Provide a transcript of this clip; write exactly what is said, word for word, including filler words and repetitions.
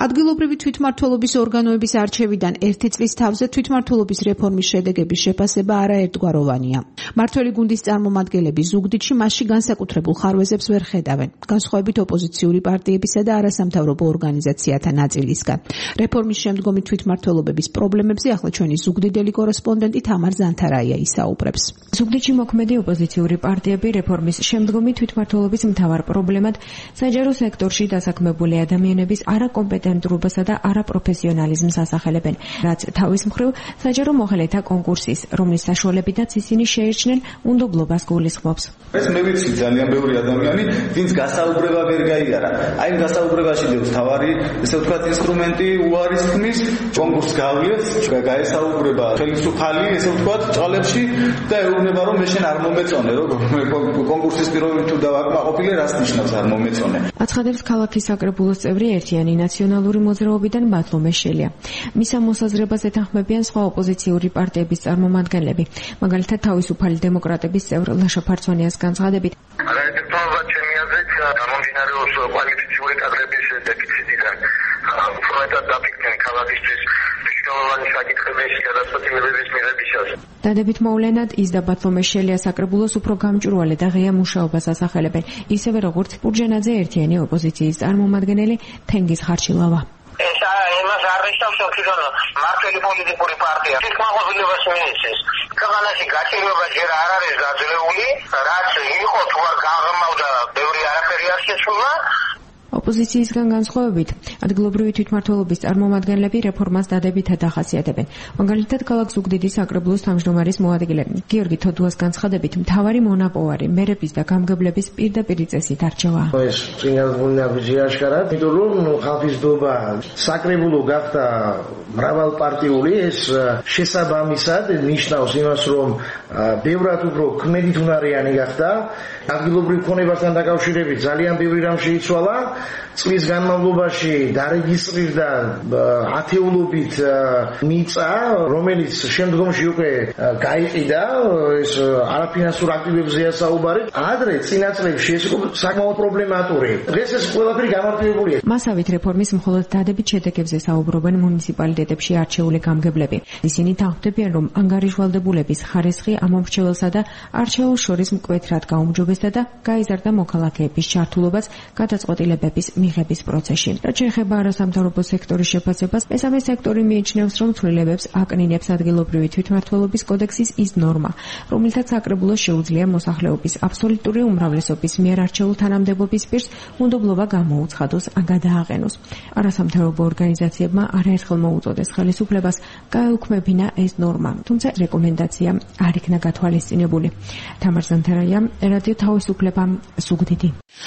ადგილობრივი თვითმმართველობის ორგანოების არჩევიდან ერთი წლის თავზე თვითმმართველობის რეფორმის შედეგების შეფასება არაერთგვაროვანია. მმართველი გუნდის წარმომადგენლები ზუგდიდში მასში განსაკუთრებულ ხარვეზებს ვერ ხედავენ, განსხვავებით ოპოზიციური პარტიებისა და არასამთავრობო ორგანიზაციათა ნაწილისგან. რეფორმის შემდგომი თვითმმართველობების პრობლემებზე ახლა ჩვენი ზუგდიდელი კორესპონდენტი თამარ ზანთარაია ისაუბრებს. ზუგდიდში მოქმედი ოპოზიციური პარტიები რეფორმის შემდგომი თვითმმართველობის მთავარ პრობლემად საჯარო სექტორში დასაქმებული ადამიანების არაკომპეტენტურობასა და არაპროფესიონალიზმს ასახელებენ, რაც თავის მხრივ საჯარო მოხელეთა კონკურსის, რომლის საშუალებითაც ისინი შეერჩნენ უნდობლობას გულისხმობს. ეს მე ვიცი ძალიან ბევრი ადამიანი, ვინც გასაუბრება ვერ გაიარა. აი იმ გასაუბრებაში დევს თავარი, ესე ვთქვათ, ინსტრუმენტი უარის ხმის, კონკურსს გავიებს, გაესაუბრება ხელისუფალი, ესე ვთქვათ, ჭალებში და ეუბნება, რომ მე შენ არ მომეწონე, რომ კონკურსის პირობები თუ დავაკმაყოფილე, რას ნიშნავს არ მომეწონე. აცხადებს ქალაქის საკრებულოს წევრი ერთიანი ნაციონალური მოძრაობიდან ბათლო მეშელია. მის ამ მოსაზრებას ეთანხმებიან სხვა ოპოზიციური პარტიების წარმომადგენლები, მაგალითად თავისუფალი დემოკრატების წევრ ლაშა ფარცვანიას განცხადებით. არაერთგვაროვანია ჩემი აზრით, გამომდინარეობს კვალიფიციური კადრების დეფიციტიდან. უფრო დაფიქრდნენ ქალაქისთვის მნიშვნელოვანი საკითხების გადაწყვეტილებების მიღებისას. დადებით მოვლენად ის და ბათლო მეშელია საკრებულოს უფრო გამჭვირვალე და ღია მუშაობას ასახელებენ, ისევე როგორც პურჯენაძე ერთიანი ოპოზიციის წარმომადგენელი თენგიზ ხარჩილავა. ეს იმას არ ნიშნავს, რომ მმართველი პოლიტიკური პარტია თვითმაყოფილებას მიეცეს. ქვეყანაში გაჭირვება ჯერ არ არის გაძლეული, რაც იყო თუ არ გაღრმავდა ბევრი არაფერი არ შეცვლა. ოპოზიციისგან განსხვავებით, ადგილობრივი თვითმმართველობის წარმომადგენლები რეფორმას დადებითად ახასიათებენ. მაგალითად, ქალაქ ზუგდიდის საკრებულოს თავმჯდომარის მოადგილე გიორგი თოდუას განცხადებით, მთავარი მონაპოვარი მერების და გამგებლების პირდაპირი წესით არჩევა. ეს წინასწარი აშკარად, იმიტომ რომ ხალხისდობა საკრებულო გახდა მრავალპარტიული, ეს შესაბამისად ნიშნავს იმას, რომ ბევრად უფრო ქმედითუნარიანი გახდა, ადგილობრივ ქონებასთან დაკავშირებით ძალიან ბევრი რამ შეიცვალა. წლის განმავლობაში დარეგისტრირდა ათეულობით მიწა, რომელიც შემდგომში უკვე გაიყიდა, ეს არაფინანსურ აქტივებზეა საუბარი. ადრე წინა წლებში ეს იყო საკმაოდ პრობლემატური. დღეს ეს ყველაფერი გამარტივებულია. მასავით რეფორმის მხოლოდ დადებით შედეგებზე საუბრობენ მუნიციპალიტეტებში არჩეული გამგებლები. ისინი თანხმდებიან, რომ ანგარიშვალდებულების ხარისხი ამ მომრჩეველსა და არჩეულს შორის მკვეთრად გაუმჯობესდა და გაიზარდა მოქალაქეების ჩართულობას გადაწყვეტილებების მიღების პროცესში. რაც შეეხება არასამთავრობო სექტორის შეფასებას, მესამე სექტორი მიიჩნევს, რომ ცვლილებებს აკნინებს ადგილობრივი თვითმმართველობის კოდექსის ის ნორმა, რომლითაც საკრებულოს შეუძლია მოსახლეობის აბსოლუტური უმრავლესობის მიერ არჩეულ თანამდებობის პირს უნდობლობა გამოუცხადოს ან გადააყენოს. არასამთავრობო ორგანიზაციებმა არაერთხელ მოუწოდეს ხელისუფლებას გაეუქმებინა ეს ნორმა, თუმცა რეკომენდაცია არ იქნა გათვალისწინებული. თამარ ზანთარაია, რადიო თავისუფლება, ზუგდიდი.